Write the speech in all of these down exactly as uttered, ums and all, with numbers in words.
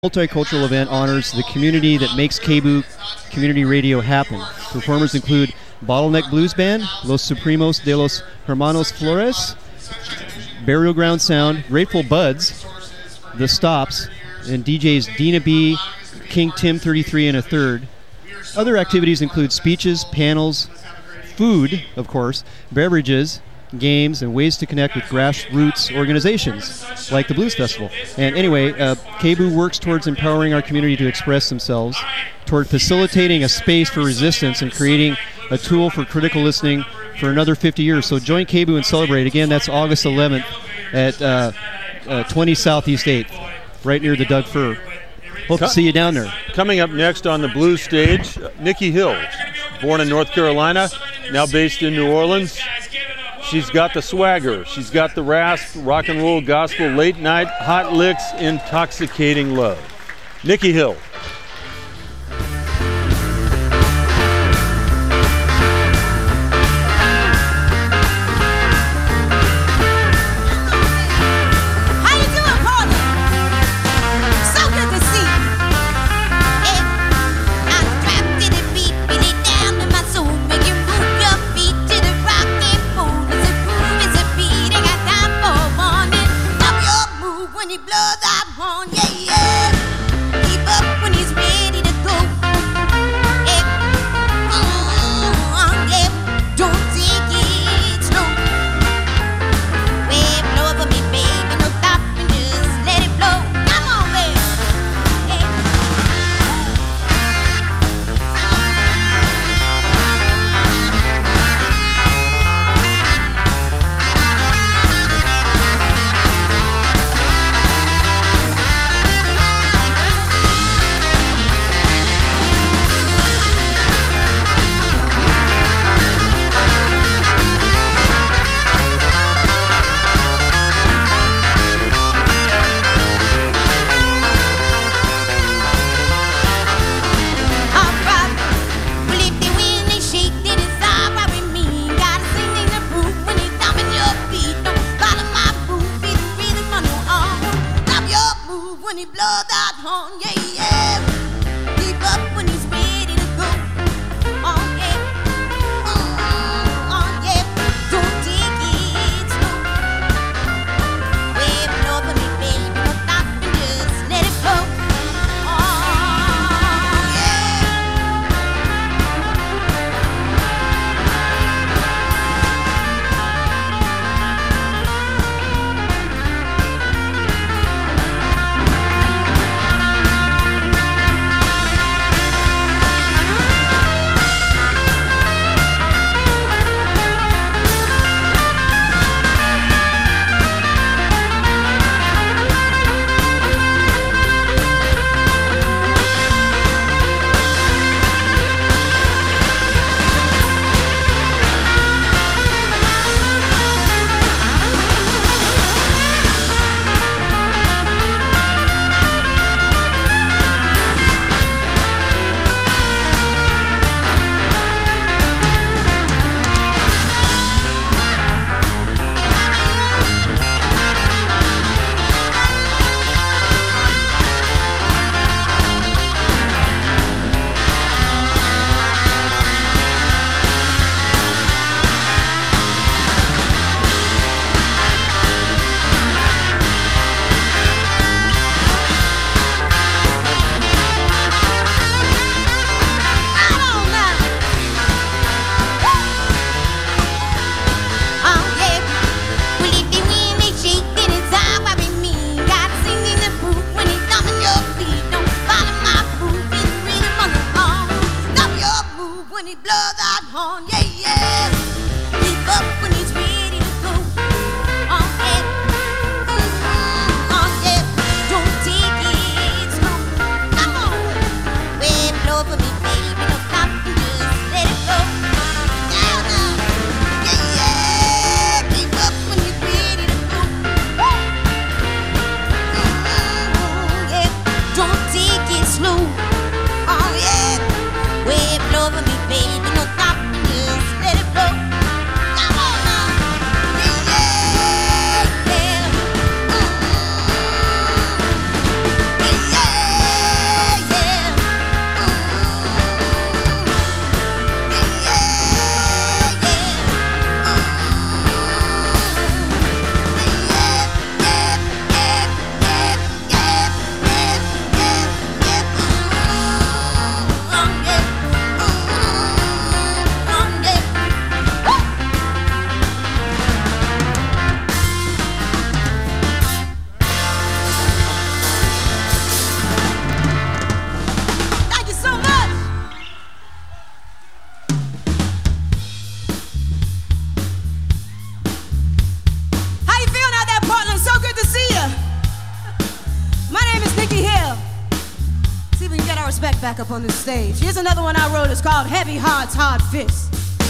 Multicultural event honors the community that makes K B U Community Radio happen. Performers include Bottleneck Blues Band, Los Supremos de los Hermanos Flores, Burial Ground Sound, Grateful Buds, The Stops, and D Js Dina B, King Tim thirty-three and a third. Other activities include speeches, panels, food, of course, beverages, games, and ways to connect with grassroots organizations like the Blues Festival. And anyway, uh, K B U works towards empowering our community to express themselves, toward facilitating a space for resistance and creating a tool for critical listening for another fifty years. So join K B U and celebrate. Again, that's August eleventh at uh, uh, twenty Southeast eighth, right near the Doug Fir. Hope Co- to see you down there. Coming up next on the blues stage, Nikki Hill, born in North Carolina, now based in New Orleans. She's got the swagger, she's got the rasp, rock and roll, gospel, late night, hot licks, intoxicating love. Nikki Hill. Yeah! Speck back up on the stage. Here's another one I wrote. It's called Heavy Hearts, Hard Fists.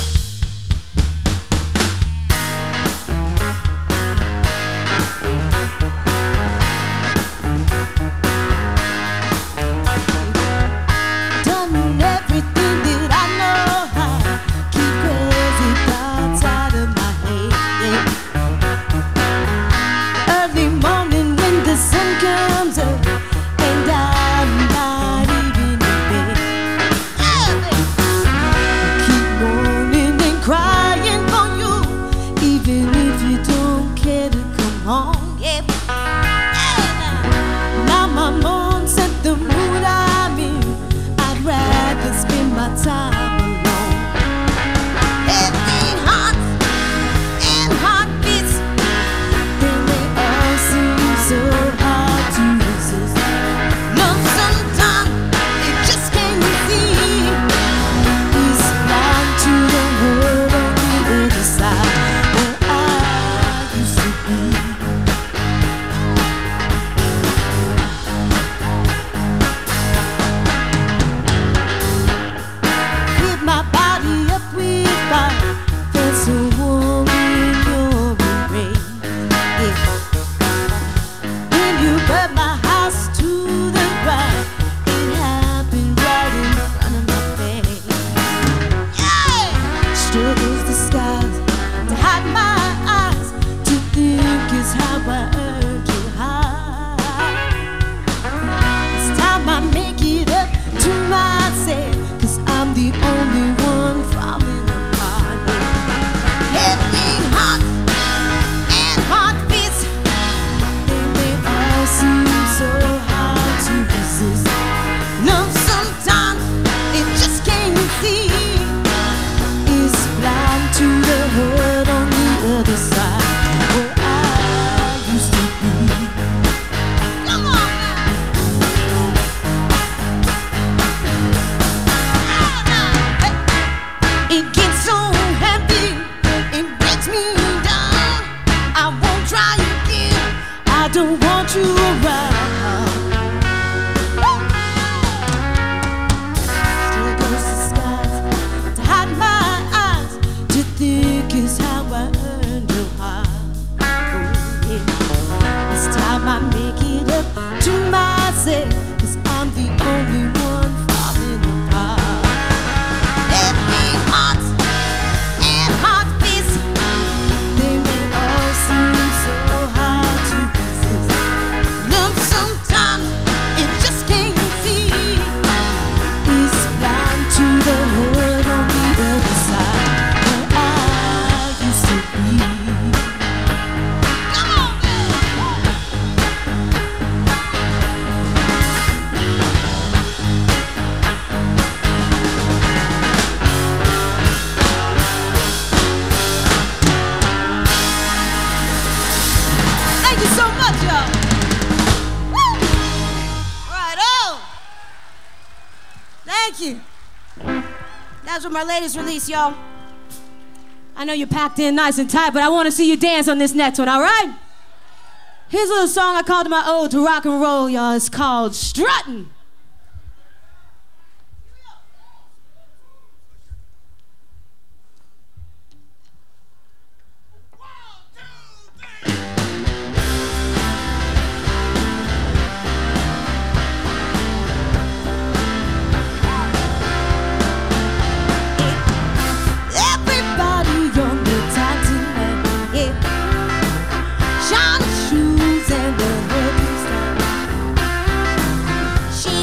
That's what my latest release, y'all. I know you're packed in nice and tight, but I want to see you dance on this next one, all right? Here's a little song I called my ode to rock and roll, y'all. It's called Struttin'. She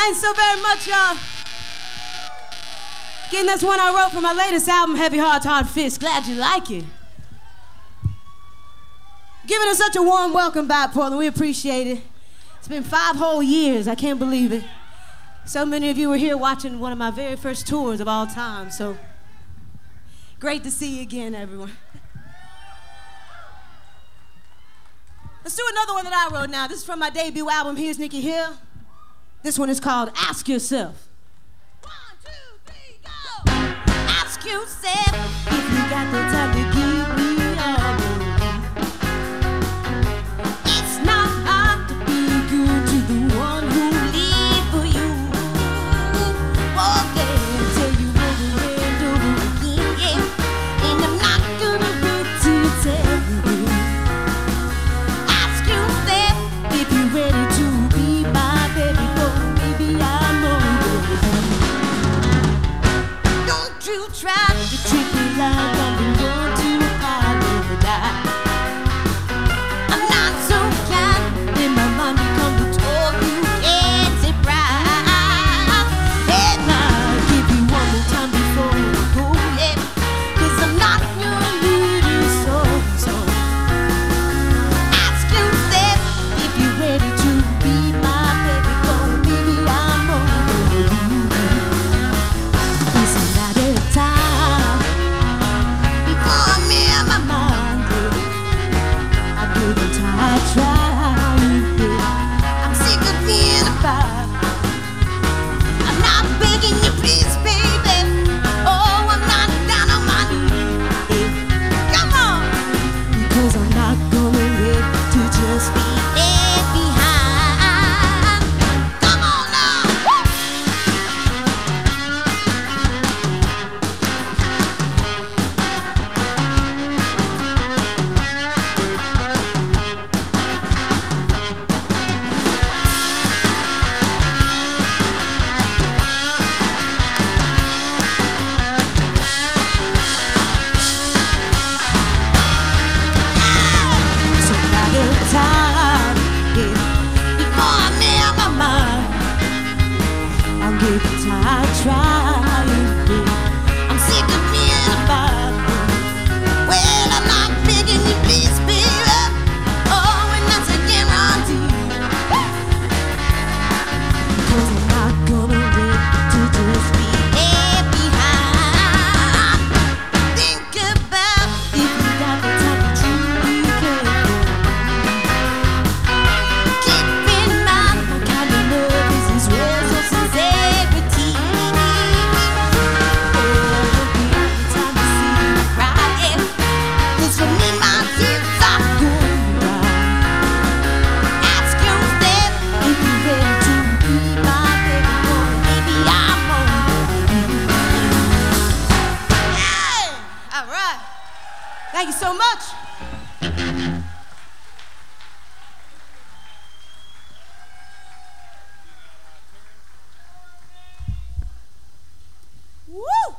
Thanks so very much, y'all. Again, that's one I wrote for my latest album, Heavy Hearts, Hard Fists. Glad you like it. Giving us such a warm welcome back, Portland. We appreciate it. It's been five whole years. I can't believe it. So many of you were here watching one of my very first tours of all time. So great to see you again, everyone. Let's do another one that I wrote now. This is from my debut album, Here's Nikki Hill. This one is called Ask Yourself. One, two, three, go! Ask yourself if you got the time to give me all. It's not hard to be good to the one who live for you. Oh, yeah, tell you over and over again, yeah. And I'm not gonna wait to tell you. Ask yourself if you're ready to be my baby boy. Maybe I'm over. Don't you try to treat me like I'm the one to apologize. I'm not so kind. In my mind become the talk you can't say right. And I'll give you one more time before you go, yeah. 'Cause I'm not your little soul, so ask yourself if you're ready to be my baby boy. Maybe I'm over you. 'Cause I'm not at time. Before me in my mind, yeah. I didn't try, try, yeah. I'm sick of being about. I'm not begging you, please, baby. Oh, I'm not down on my knees. Come on, because I'm not gonna wait to just be left behind. Come on now. Woo! So by the time, yeah, before I'm in my mind, I'll give it time, try, yeah. I'm sick of being about. Well, I'm not begging you, please, baby. Oh, and that's a guarantee. 'Cause I'm not gonna wait to just be left behind. Think about if you got the time to truly care. Keep in mind what kind of love is this real, so sincerity. Oh, it'll be the time to see you cry, yeah. 'Cause for me, my tears are going dry. Ask yourself if you're ready to be my baby boy. Maybe I'm over you. Yeah! All right. Thank you so much. Woo!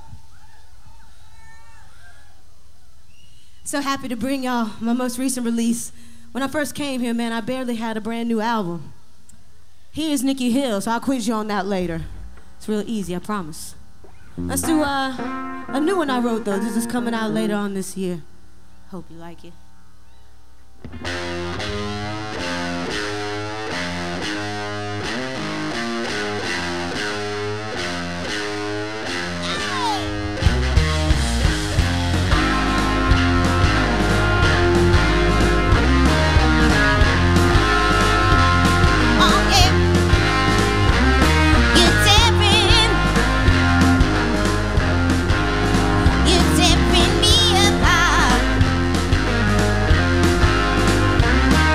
So happy to bring y'all my most recent release. When I first came here, man, I barely had a brand new album. Here's Nikki Hill, so I'll quiz you on that later. It's real easy, I promise. Let's do uh, a new one I wrote, though. This is coming out later on this year. Hope you like it. Oh, yeah. You're tearing, you're tearing me apart.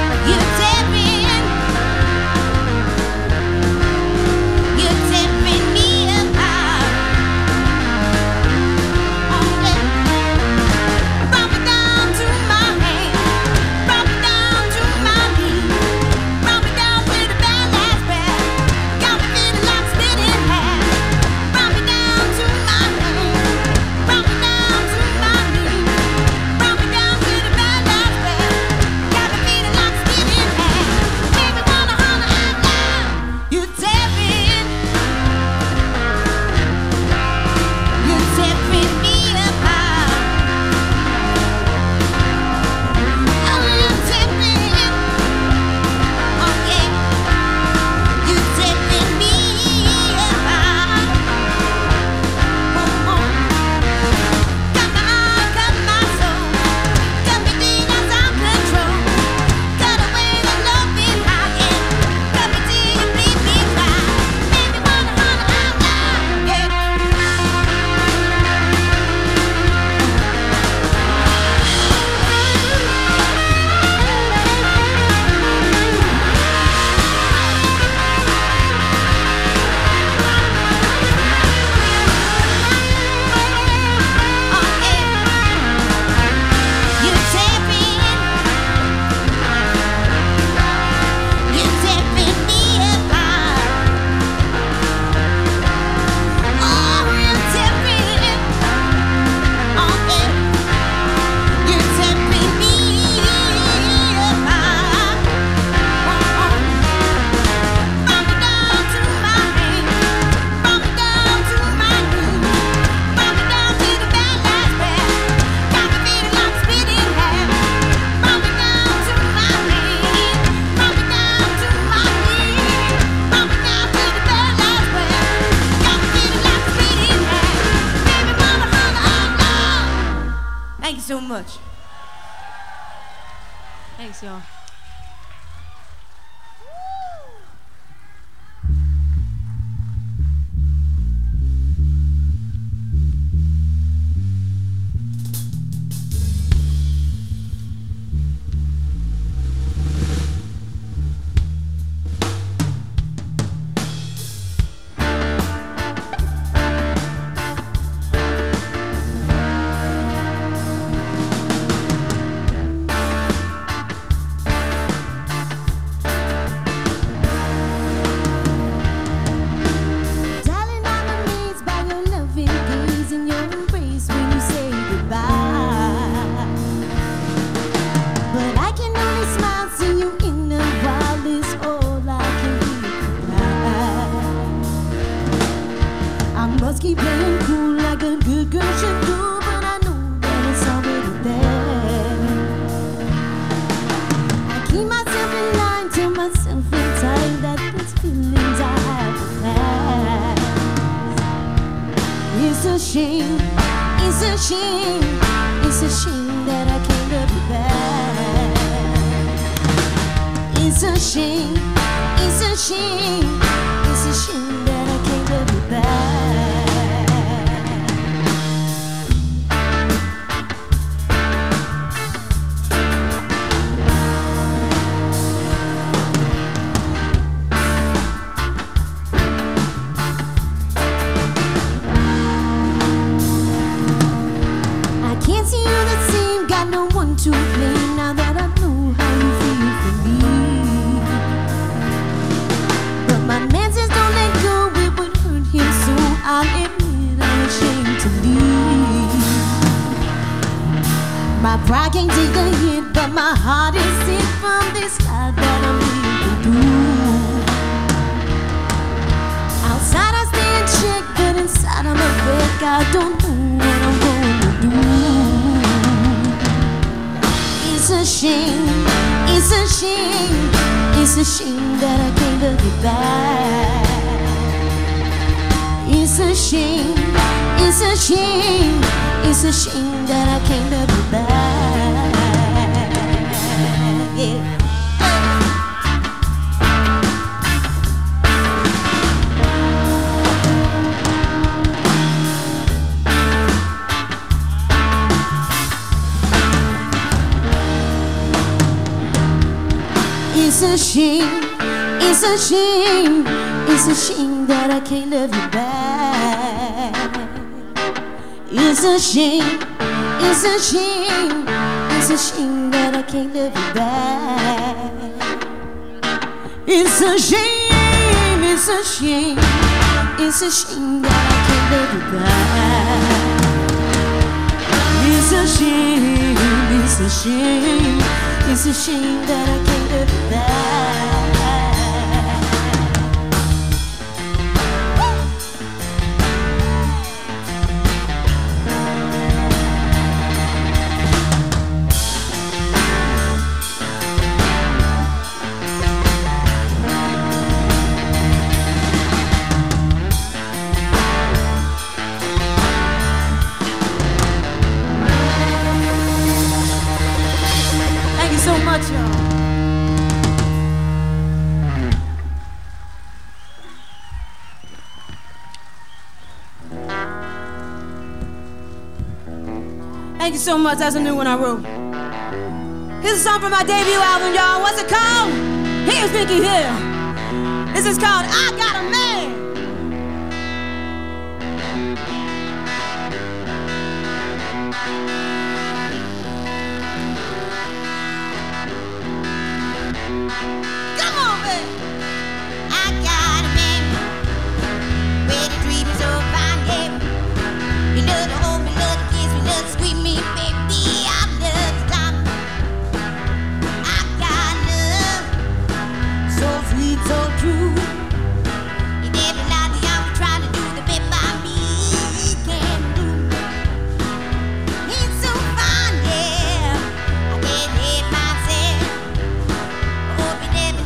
much. Thanks, y'all. Keep playing cool like a good girl should do, but I know that it's already there. I keep myself in line, tell myself in time that these feelings I have to pass. It's a shame, it's a shame, it's a shame that I can't love you back. It's a shame, it's a shame, it's a shame that I can't love you back. To blame now that I know how you feel for me. But my man says don't let go, it would hurt him, so I'll admit I'm ashamed to leave. My pride can't take the hit, but my heart is sick from this life that I'm living through. Outside I stay in check, but inside I'm a wreck. I don't know what I'm going to do. It's a shame, it's a shame, it's a shame that I can't love you back. It's a shame, it's a shame, it's a shame that I can't love you back. Yeah. It's a shame, it's a shame, it's a shame that I can't love you back. It's a shame, it's a shame, it's a shame that I can't love you back. It's a shame, it's a shame, it's a shame that I can't love you back. It's a shame, it's a shame, it's a shame that I can't love you back. Thank you so much, y'all. Thank you so much. That's a new one I wrote. Here's a song from my debut album, y'all. What's it called? Here's Nikki Hill. This is called I Got a Man. Come on, baby. I got a man where the dream is so fine, yeah. You love to hold me, love to kiss me, love to squeeze me, baby. I love the time. I got love so sweet, so true. You never lie to I'm trying to do the best by me can do. He's so fine, yeah. I can't help myself. I hope you never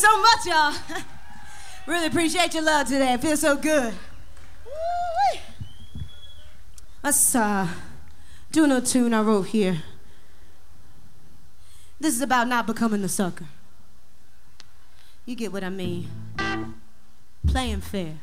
so much, y'all. Really appreciate your love today. It feels so good. Woo-wee. Let's uh, do another tune I wrote here. This is about not becoming the sucker. You get what I mean. Playing fair.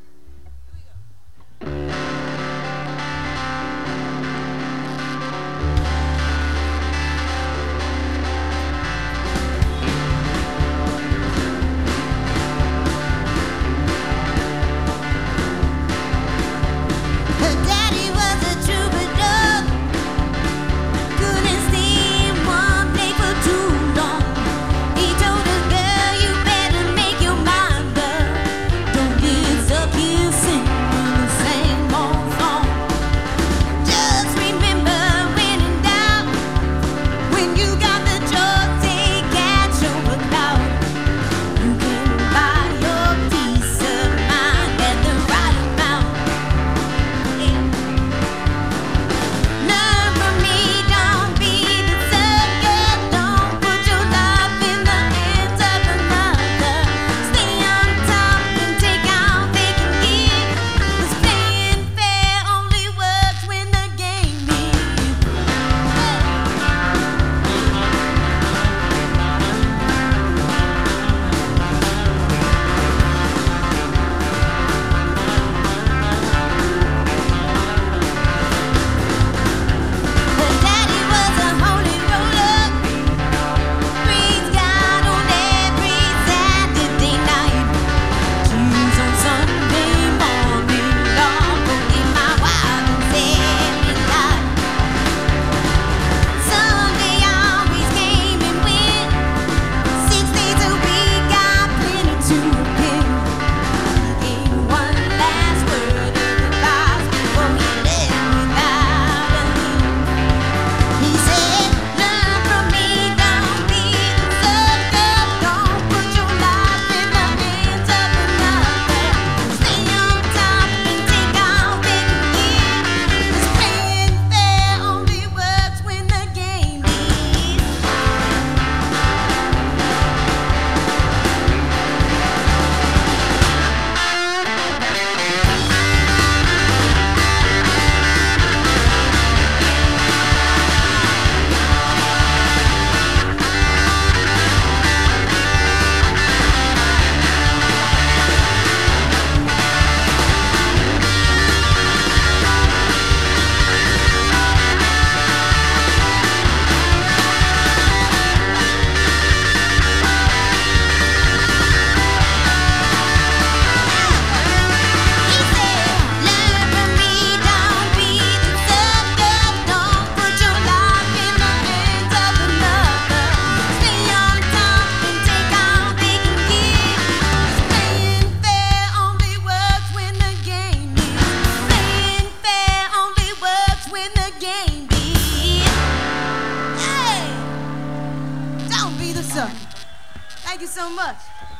Thank you so much.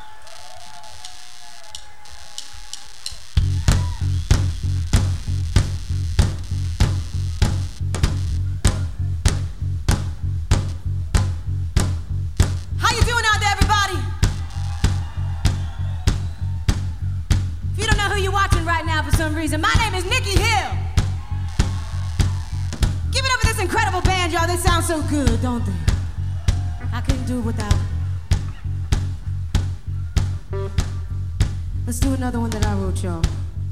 How you doing out there, everybody? If you don't know who you're watching right now for some reason, my name is Nikki Hill. Give it up for this incredible band, y'all. They sound so good, don't they? I couldn't do it without it. Let's do another one that I wrote, y'all.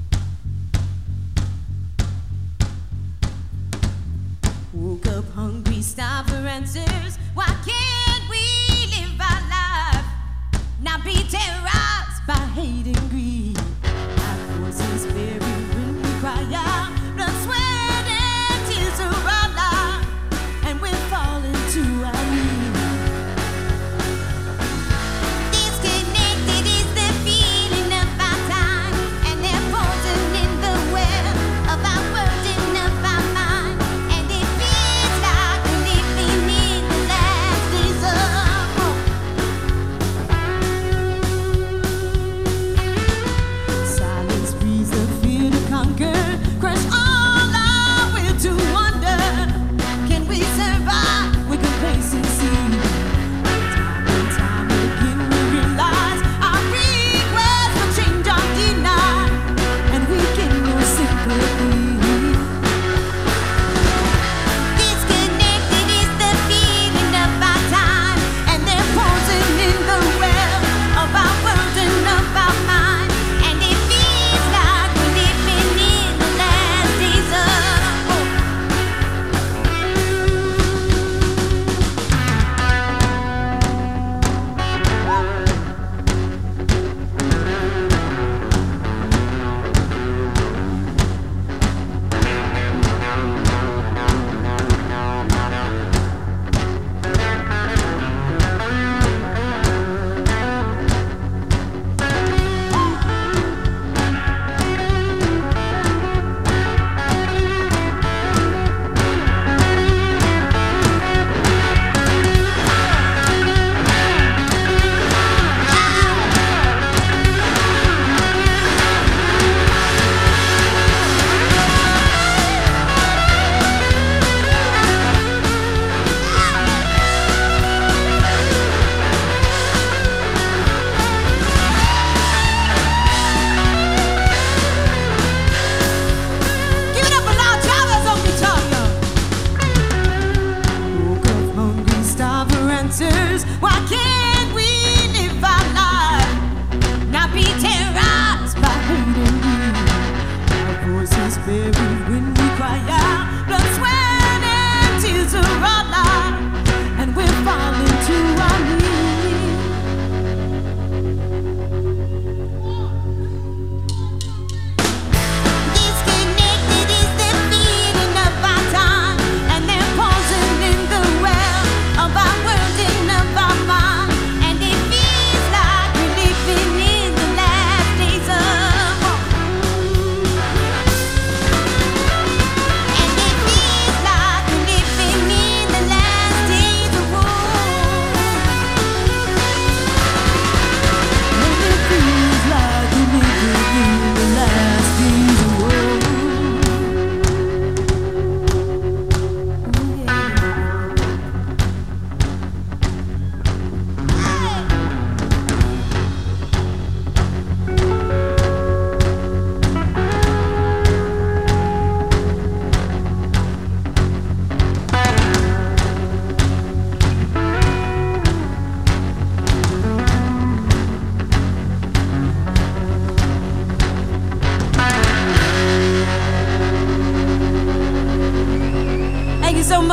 Woke up hungry, starved for answers. Why can't we live our life, not be terrorized by hate and greed? Our voices buried when we cry out, blood, sweat, and tears are our life, and we're falling to our knees.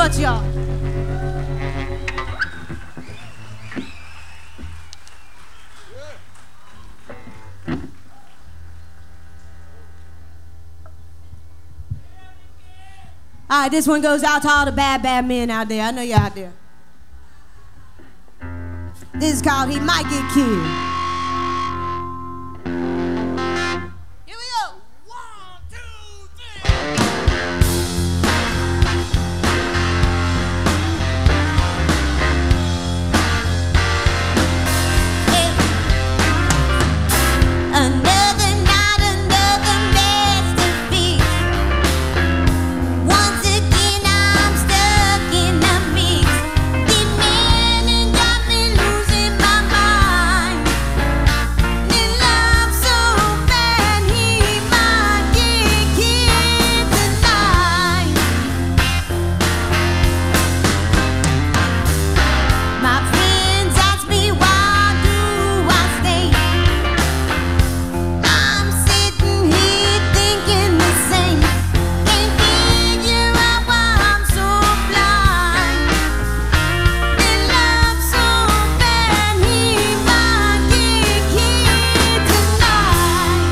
much, y'all. All right, this one goes out to all the bad, bad men out there. I know you're out there. This is called He Might Get Killed. Here we go. One, two, three. Hey. Another night, another masterpiece. Once again, I'm stuck in the mix. The man and got me losing my mind. The love so bad, he might get killed tonight. My friends ask me why do I stay. I'm sitting here thinking the same. Can't figure out why I'm so blind. The love so bad, he might get killed tonight.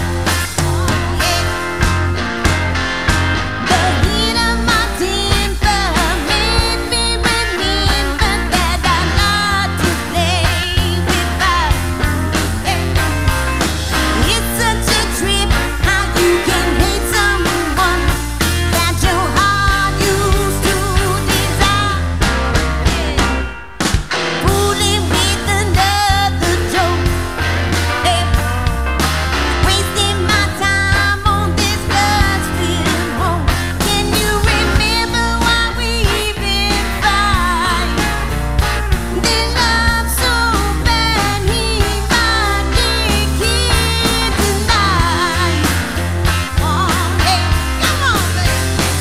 The heat of my temper made me remember that I'm not to play with fire. It's such a trip how you can hate someone that your heart used to desire. Fooling with another joke, wasting my time on this blood-spilled road. Can you remember why we even fight? The love so bad, he might get killed tonight. Oh, hey, come on, baby.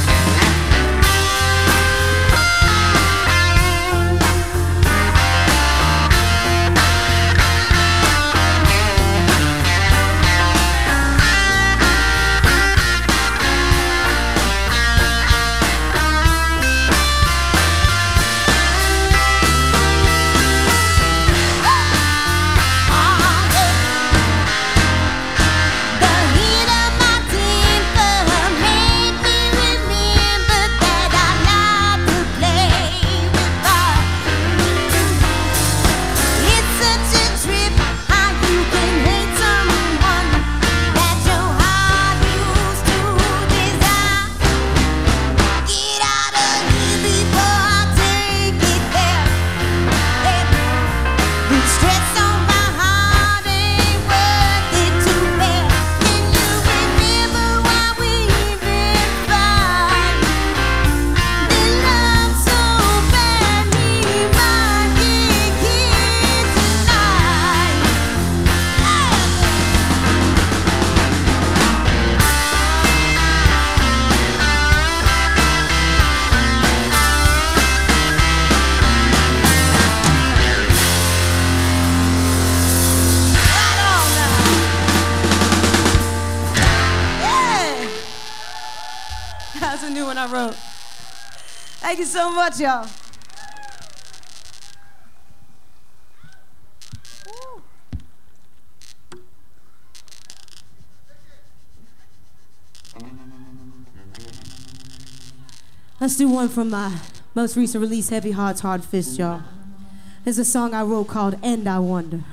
The heat of my temper made me remember that I like to play with fire. It's such a trip how you can hate someone that your heart used to desire. Get out of here before I take it there. The stress on my heart ain't worth it to bear. Can you remember why we even fight? The love so bad, he might get killed tonight. Right on now. Yeah. That's a new one I wrote. Thank you so much, y'all. Woo. Let's do one from my most recent release, Heavy Hearts, Hard Fist, y'all. There's a song I wrote called And I Wonder.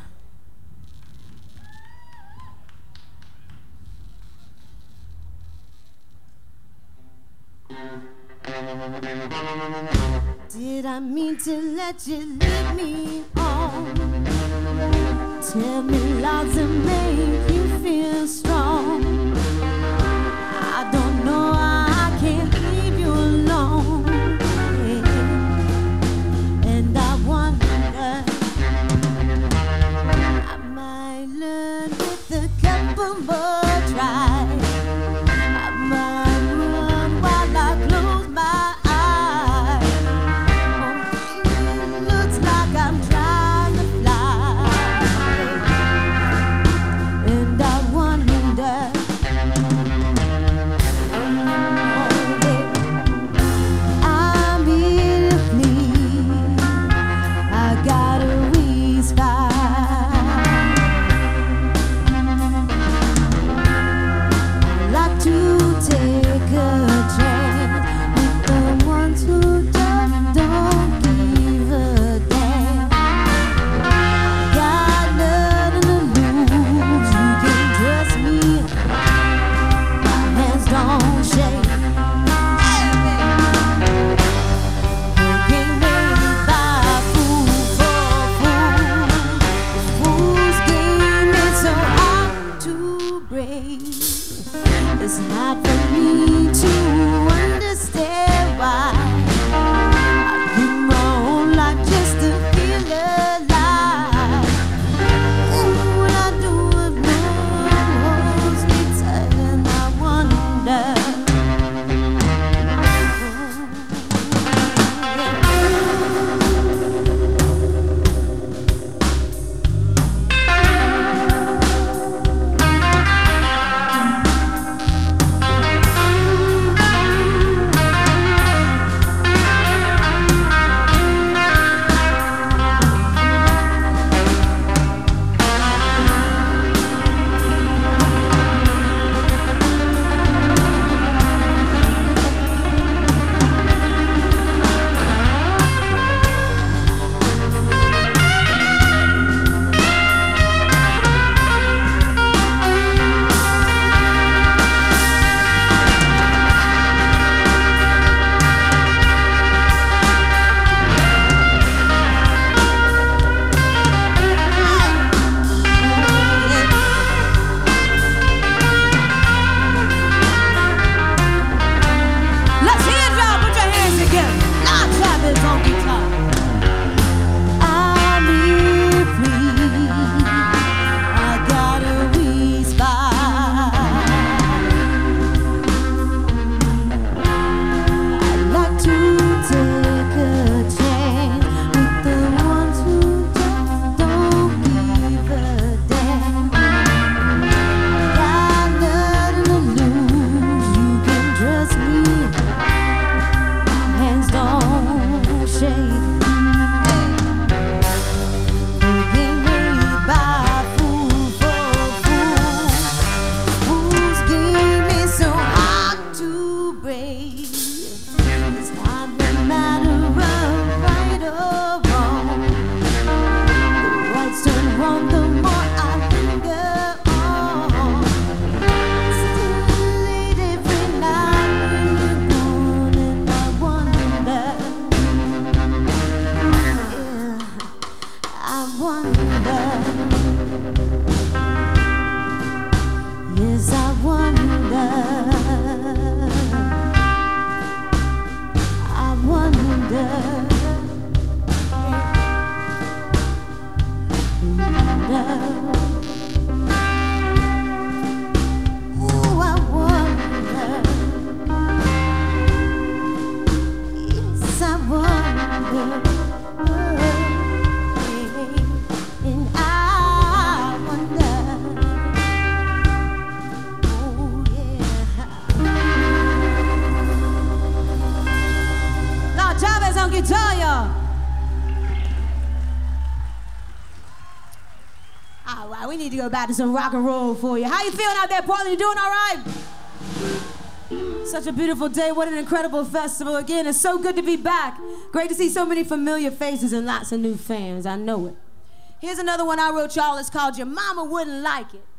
Did I mean to let you lead me on? Tell me lies and make you feel strong. I don't know how I can't leave you alone. And I wonder, I might learn with a couple more tries. I might run while I close my eyes. Oh, it looks like I'm trying to fly. And I wonder, oh, baby, I'm It's hard for me to understand why I give my whole life just to feel alive. And when I do it, no one holds me tight, and I wonder. Back to some rock and roll for you. How you feeling out there, Portland? You doing all right? Such a beautiful day. What an incredible festival. Again, it's so good to be back. Great to see so many familiar faces and lots of new fans. I know it. Here's another one I wrote y'all. It's called Your Mama Wouldn't Like It.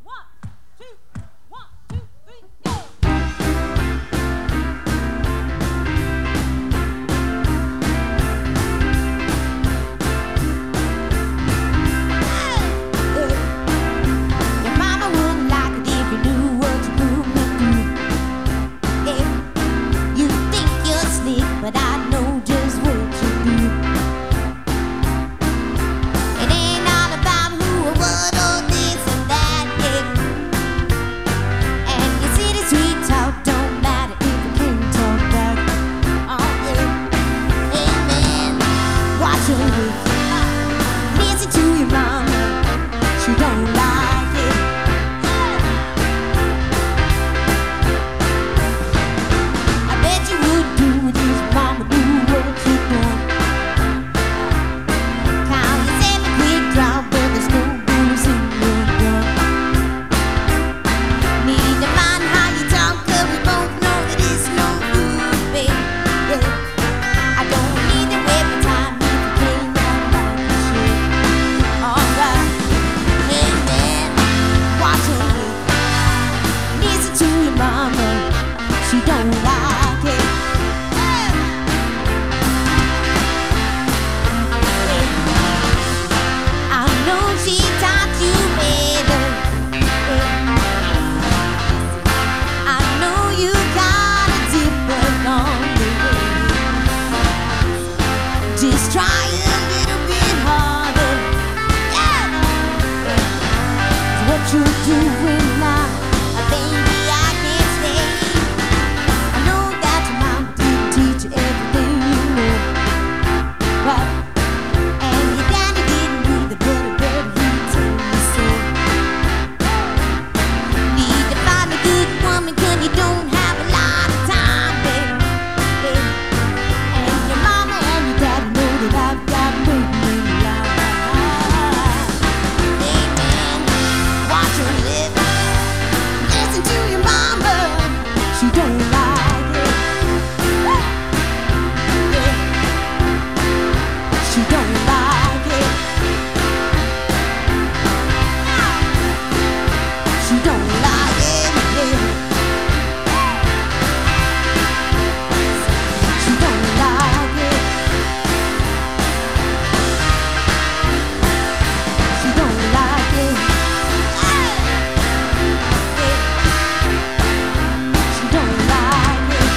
But I know just what you do. It ain't all about who or what or this or that, yeah. And you see the sweet talk don't matter if you can't talk back. Oh yeah, amen. Watch your lips. Listen to your mama. She don't like it. I bet you would do with this. Mama, do what you want. Count your seven quick drop, but there's no booze in your gun. Need to mind how you talk, 'cause we both know that it's no good, babe. Yeah. I don't need to waste my time if you can't act like you should. Alright, amen. what you're doing now. Baby, I can't stay. I know that your mom didn't teach you everything you know. But, and your daddy didn't need the butter, but he told me so. Need to find a good woman, cause you don't have a lot of time, baby. baby. And your mama and your daddy know that I've got waiting in line. Hey man, watch her live. Listen to your mama, she don't like it. Yeah. She don't like it. She don't like it. Yeah. She don't like it. She don't like it. She don't like it.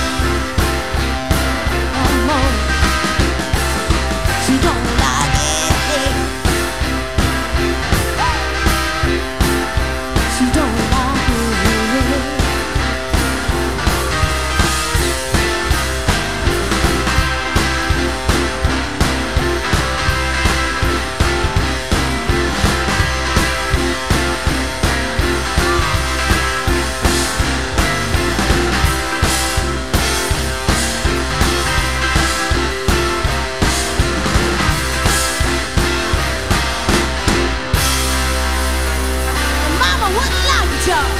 No more. She don't like it. She don't like it. Mama wouldn't like it, y'all.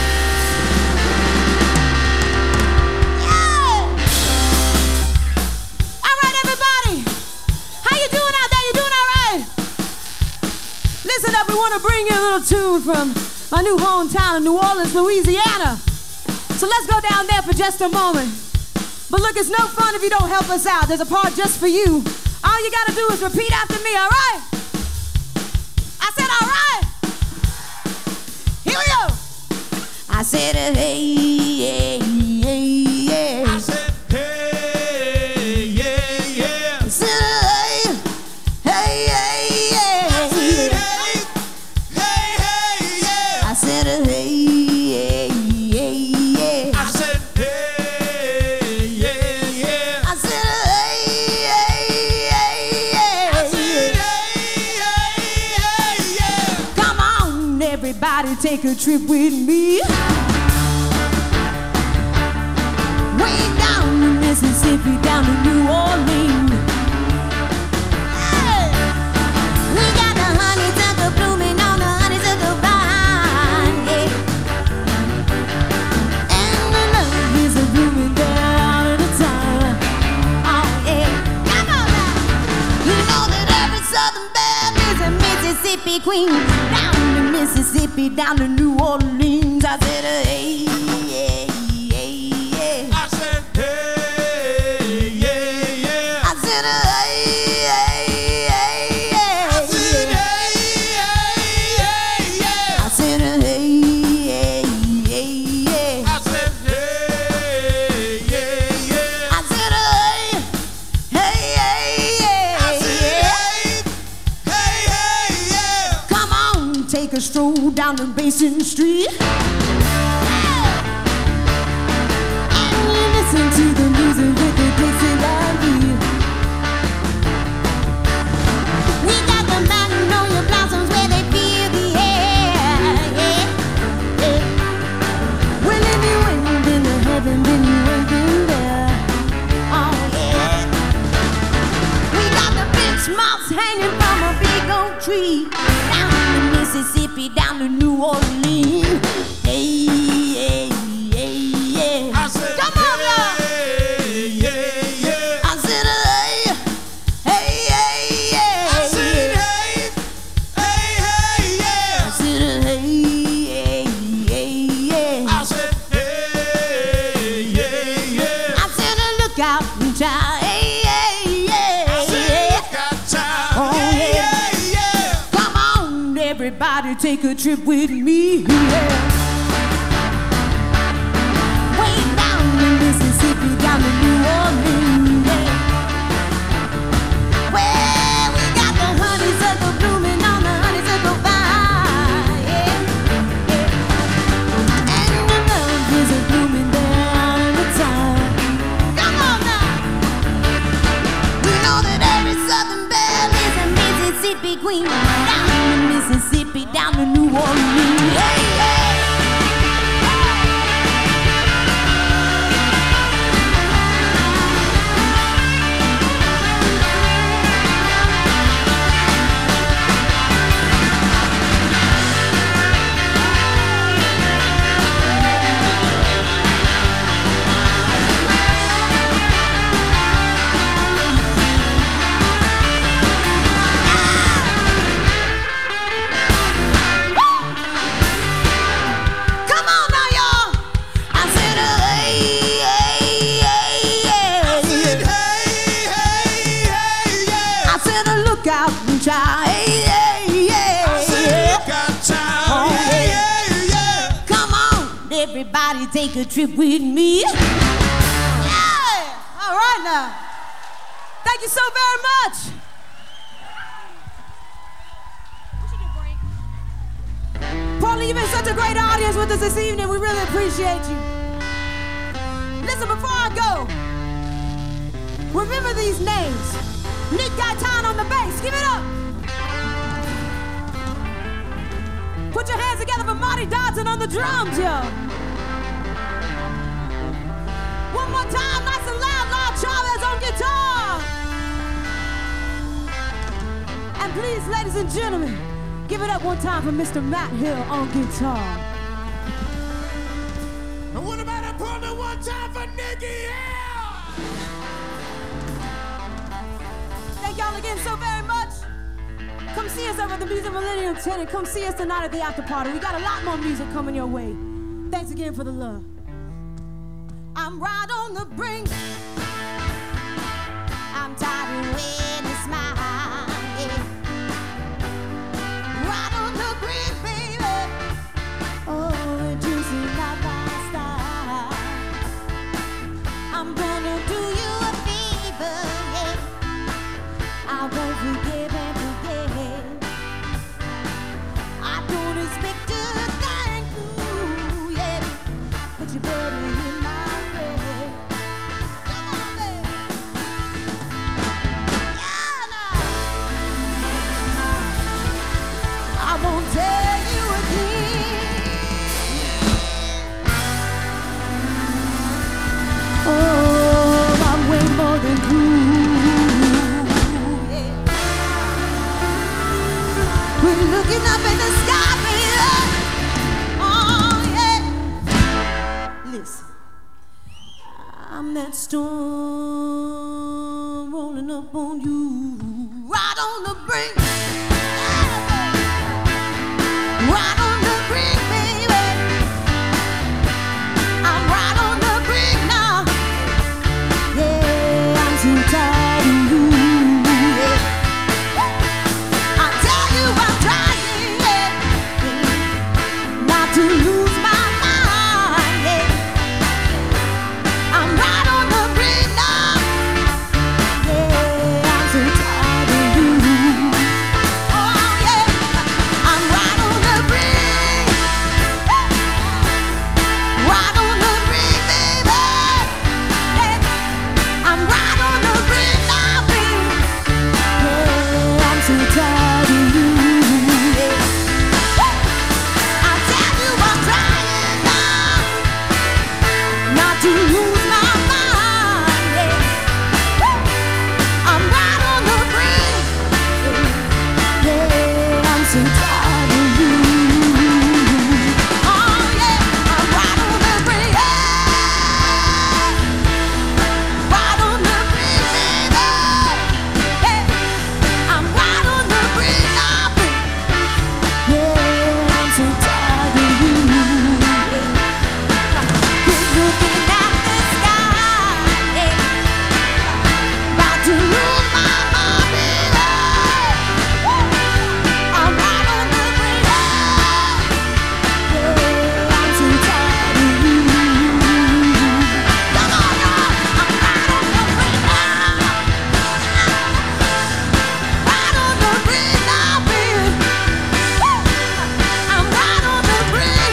Yeah. All right, everybody. How you doing out there? You doing all right? Listen up, we want to bring you a little tune from my new hometown of New Orleans, Louisiana. So let's go down there for just a moment. But look, it's no fun if you don't help us out. There's a part just for you. All you gotta do is repeat after me, all right? I said, all right. Here we go. I said, uh, hey, yeah, yeah, yeah. I said, hey, yeah, yeah. I said, uh, hey, hey, yeah, I said, yeah. hey, hey, hey, yeah. I said, uh, hey, yeah, yeah, yeah. I said, hey, yeah, yeah. I said, uh, hey, hey, hey, I said, yeah. hey, hey, hey, yeah. Come on, everybody, take a trip with me. Way down to Mississippi, down to New Orleans. Hey! We got the honeysuckle blooming on the honeysuckle vine, yeah. And the love is a blooming there all of the time. Oh yeah, come on now. You know that every southern belle is a Mississippi queen. Down to Mississippi, down to New Orleans. I said, uh, hey, yeah, yeah, yeah. I said, hey, yeah, yeah. I said, uh, hey, hey, hey, yeah. I said, hey, hey, yeah. I said, uh, hey, hey, hey, yeah. I said, hey, yeah, yeah. I said, uh, hey, hey, hey, I said, yeah. hey, hey, hey, yeah. Come on, take a stroll down the Basin Street. And you listen to the music with the Dixieland beat. We got the magnolia blossoms where they feel the air, yeah, yeah. Well, if you ain't been to heaven, then you ain't been there. Oh, yeah. We got the big moths hanging from a big oak tree. Down to Mississippi, down to New Orleans. Hey, hey, hey, yeah. I said, Come on, y'all. hey, yeah, yeah. I said, hey, hey, hey, yeah. I said, hey, hey, hey, yeah. I said, hey, hey, hey, yeah. I said, hey, yeah, yeah. I said, look out, child. Hey, hey, yeah. I said, look out, child. Oh, yeah, yeah. yeah, yeah. Come on, everybody, take a trip with me. Yeah. Way down in Mississippi, down to New Orleans. Yeah. Well, we got the honeysuckle blooming on the honeysuckle vine. Yeah. Yeah. somebody take a trip with me? Yeah! All right now. Thank you so very much. Portland, you've been such a great audience with us this evening. We really appreciate you. Listen, before I go, remember these names. Nick Gaitan on the bass. Give it up. Put your hands together for Marty Dodson on the drums, yo. One more time, nice and loud, Lord Chavez on guitar. And please, ladies and gentlemen, give it up one time for Mister Matt Hill on guitar. And what about a Portland one time for Nicky Hill? Thank y'all again so very much. Come see us over at the Music Millennium ten and come see us tonight at the after party. We got a lot more music coming your way. Thanks again for the love. I'm right on the brink. I'm tired of waiting to smile. Yeah. Right on the brink, baby. Oh, it's just not my style. I'm gonna do you a favor, yeah. I won't forgive and forget. I don't expect to thank you, yeah. But you better hear my prayer. Come on, baby. Yeah, now. I won't tell you again. Oh, I'm way more than through. Yeah. We're looking up in the sky, baby. Oh, yeah. Listen, I'm that storm rolling up on you, right on the brink. Right on the brink, baby. I'm right on the brink now. Yeah, I'm too tired of you. Yeah. I tell you I'm trying, yeah, not to lose my mind. Yeah. I'm right on the brink now. Yeah, I'm so tired of you. Oh yeah, I'm right on the brink. Right on the brink, baby. Yeah. I'm right on the brink now, baby. Yeah, I'm so tired of you. Yeah. I tell you I'm trying now, not to lose my mind. Yeah. I'm right on the brink. Yeah, I'm so tired of you. Oh yeah, I'm right on the brink. Yeah. Right on the brink, baby. Yeah. I'm right on the brink now, baby. Yeah, I'm so tired of you. Keep looking at the sky. Yeah. About to lose my mind, baby. I'm right on the brink. Yeah, I'm so tired of you. Come on, y'all. I'm right on the brink now. Right on the brink now, baby. I'm right on the brink.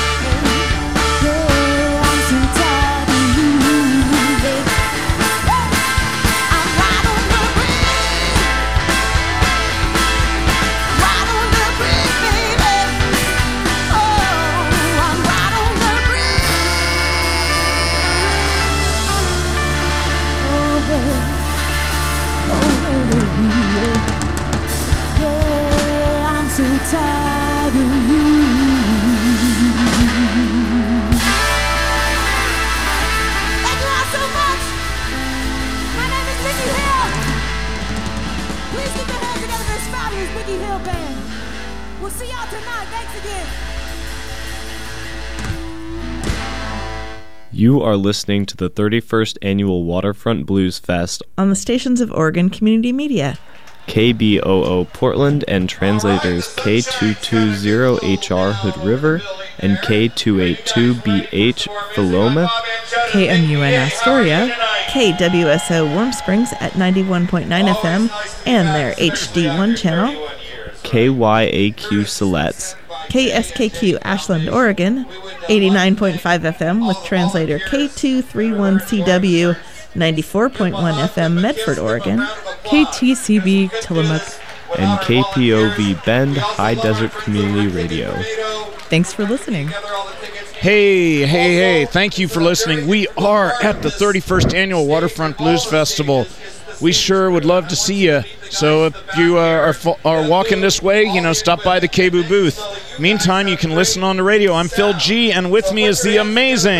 Yeah, I'm so tired of you, baby. I'm right on the brink. Right on the brink, baby. Oh, I'm right on the brink. Oh, baby. Oh, baby. Yeah, I'm so tired of you. Thank you all so much. My name is Nicky Hill. Please keep your hands together for this fabulous Nicky Hill band. We'll see y'all tonight. Thanks again. You are listening to the thirty-first Annual Waterfront Blues Fest on the stations of Oregon Community Media, K B O O Portland and translators K two two zero H R Hood River and K two eighty-two B H Philoma, K M U N Astoria, K W S O Warm Springs at ninety-one point nine F M and their H D one channel, K Y A Q Siletz, K S K Q Ashland, Oregon, eighty-nine point five F M with translator K two thirty-one C W, ninety-four point one F M Medford, Oregon, K T C B Tillamook, and K P O V Bend High Desert Community Radio. Thanks for listening. Hey, hey, hey, thank you for listening. We are at the thirty-first Annual Waterfront Blues Festival. We sure would love to see you. So if you uh, are, are walking this way, you know, stop by the K B O O booth. Meantime, you can listen on the radio. I'm Phil G, and with me is the amazing